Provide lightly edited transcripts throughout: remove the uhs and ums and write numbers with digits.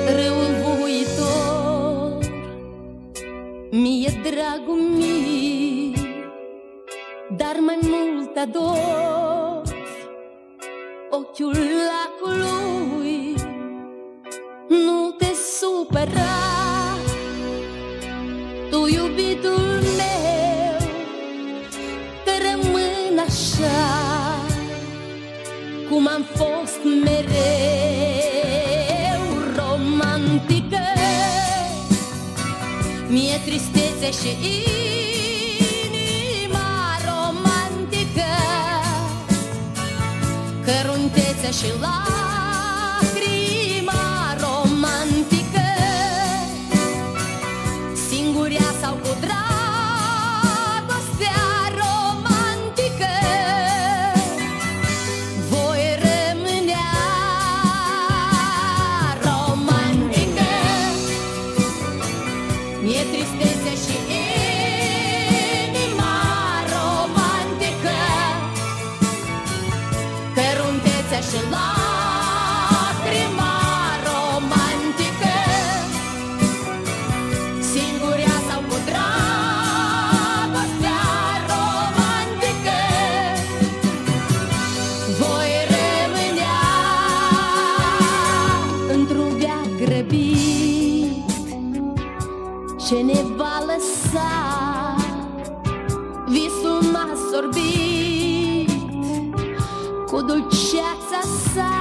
râul voitor, mie dragul mie, dar mai mult ador ochiul lacului. Nu te supăra, tu iubitul meu, că rămân așa cum am fost mereu, romantică. Mi-e tristețe și inima romantică, căruntețe și lacrima romantică, singuria sau cu dragostea romantică, voi rămânea romantică. Mi-e tristețe și inima romantică, căruntețe și lacrima romantică, singuria sau cu dragostea romantică, voi rămânea într-un veac grăbit ce ne va lăsa. Visul m-a sorbit cu dulceața sa.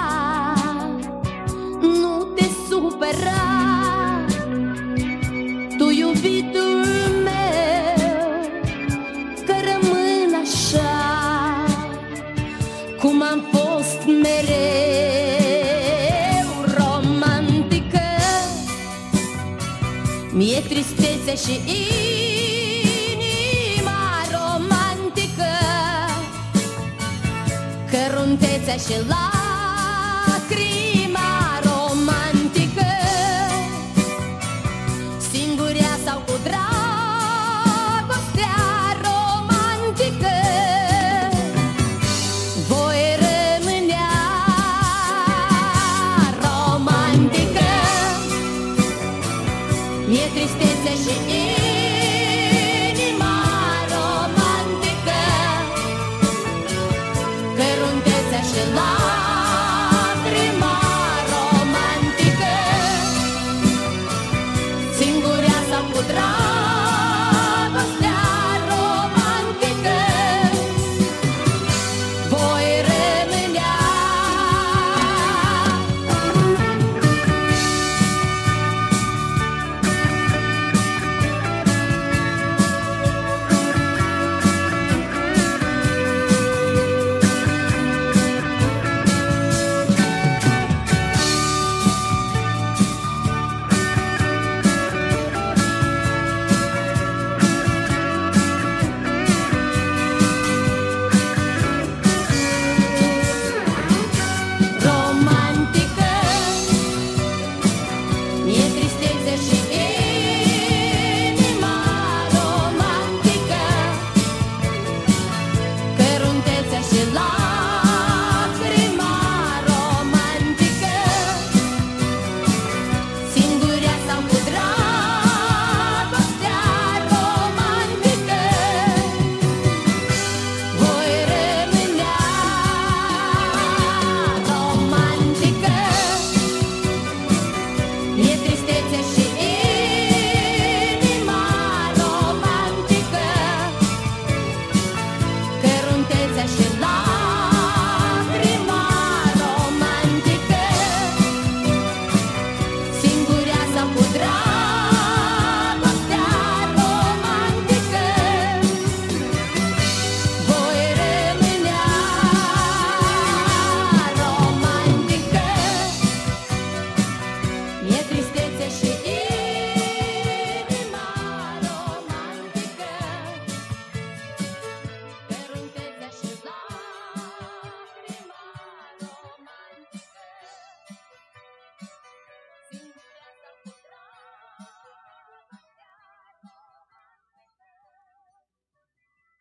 Nu te supăra, tu iubitul meu, că rămân așa cum am fost mereu, romantică. Mi-e tristețe și inima romantică, căruntețea și lacrima romantică, singuria sau cu dragostea romantică, voi rămânea romantică. Mi-e tristețe și